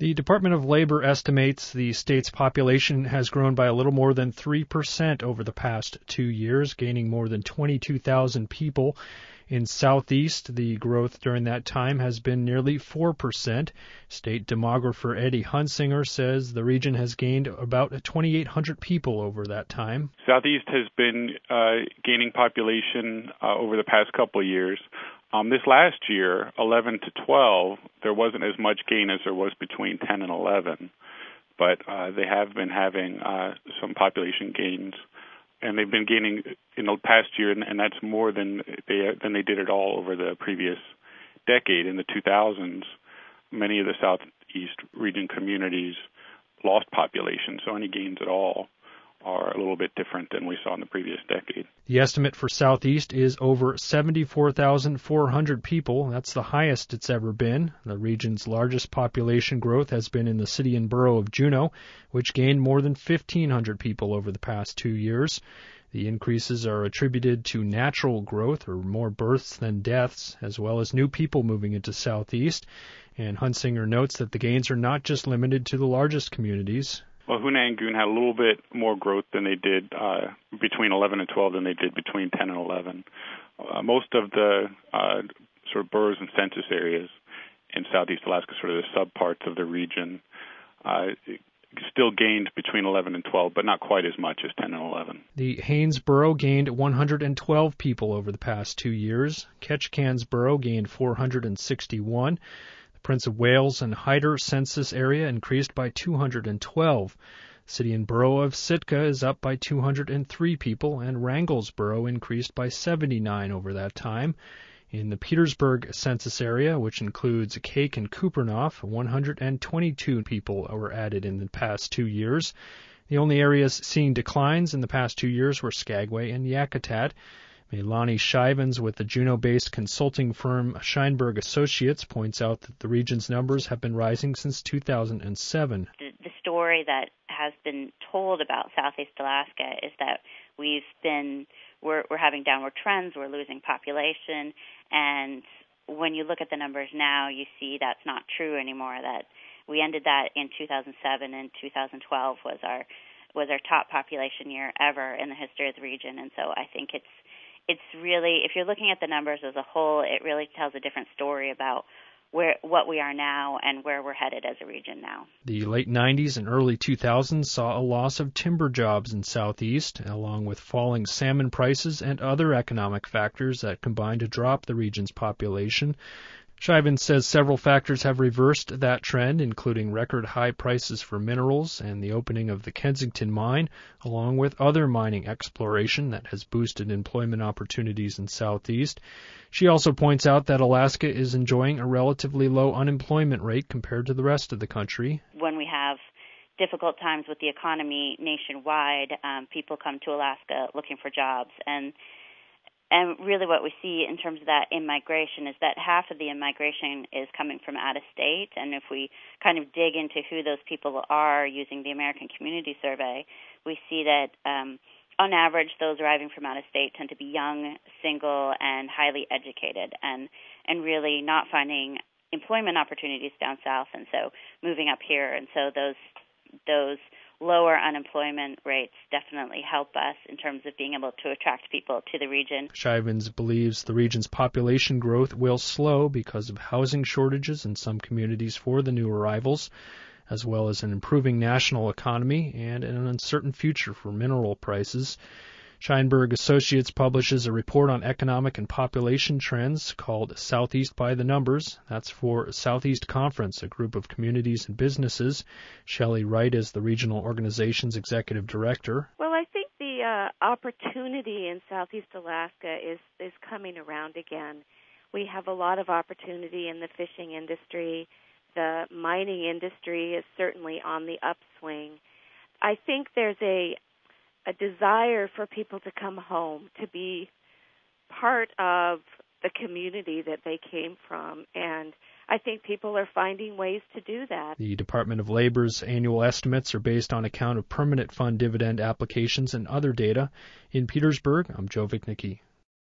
The Department of Labor estimates the state's population has grown by a little more than 3% over the past 2 years, gaining more than 22,000 people. In Southeast, the growth during that time has been nearly 4%. State demographer Eddie Hunsinger says the region has gained about 2,800 people over that time. Southeast has been gaining population over the past couple of years. This last year, 11 to 12, there wasn't as much gain as there was between 10 and 11, but they have been having some population gains. And they've been gaining in the past year, and that's more than they did at all over the previous decade. In the 2000s, many of the Southeast region communities lost population, so any gains at all are a little bit different than we saw in the previous decade. The estimate for Southeast is over 74,400 people. That's the highest it's ever been. The region's largest population growth has been in the city and borough of Juneau, which gained more than 1,500 people over the past 2 years. The increases are attributed to natural growth, or more births than deaths, as well as new people moving into Southeast. And Hunsinger notes that the gains are not just limited to the largest communities. Well, Hoonah and Goon had a little bit more growth than they did between 11 and 12 than they did between 10 and 11. Most of the sort of boroughs and census areas in Southeast Alaska, sort of the subparts of the region, still gained between 11 and 12, but not quite as much as 10 and 11. The Haines Borough gained 112 people over the past 2 years. Ketchikan's Borough gained 461. Prince of Wales and Hyder census area increased by 212. The city and borough of Sitka is up by 203 people, and Wrangell's borough increased by 79 over that time. In the Petersburg census area, which includes Kake and Kupernoff, 122 people were added in the past 2 years. The only areas seeing declines in the past 2 years were Skagway and Yakutat. Melanie Shivens with the Juneau-based consulting firm Scheinberg Associates points out that the region's numbers have been rising since 2007. The story that has been told about Southeast Alaska is that we're having downward trends, we're losing population, and when you look at the numbers now, you see that's not true anymore. That we ended that in 2007, and 2012 was our top population year ever in the history of the region, and so I think it's really, if you're looking at the numbers as a whole, it really tells a different story about what we are now and where we're headed as a region now. The late 90s and early 2000s saw a loss of timber jobs in Southeast, along with falling salmon prices and other economic factors that combined to drop the region's population. Shivens says several factors have reversed that trend, including record high prices for minerals and the opening of the Kensington mine, along with other mining exploration that has boosted employment opportunities in Southeast. She also points out that Alaska is enjoying a relatively low unemployment rate compared to the rest of the country. When we have difficult times with the economy nationwide, people come to Alaska looking for jobs, and really what we see in terms of that immigration is that half of the immigration is coming from out of state. And if we kind of dig into who those people are using the American Community Survey, we see that on average those arriving from out of state tend to be young, single, and highly educated, and really not finding employment opportunities down south, and so moving up here. And so those lower unemployment rates definitely help us in terms of being able to attract people to the region. Shivens believes the region's population growth will slow because of housing shortages in some communities for the new arrivals, as well as an improving national economy and an uncertain future for mineral prices. Scheinberg Associates publishes a report on economic and population trends called Southeast by the Numbers. That's for Southeast Conference, a group of communities and businesses. Shelley Wright is the regional organization's executive director. Well, I think the opportunity in Southeast Alaska is coming around again. We have a lot of opportunity in the fishing industry. The mining industry is certainly on the upswing. I think there's a desire for people to come home, to be part of the community that they came from, and I think people are finding ways to do that. The Department of Labor's annual estimates are based on account of permanent fund dividend applications and other data. In Petersburg, I'm Joe Vicnicki.